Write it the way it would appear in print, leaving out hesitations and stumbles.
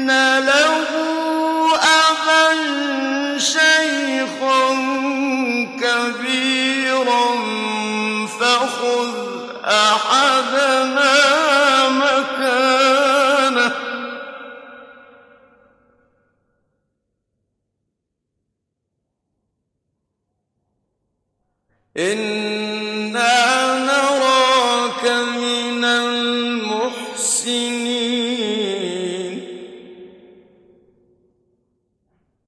له أبا شيخا كبيرا فخذ أحدنا مكانه إنا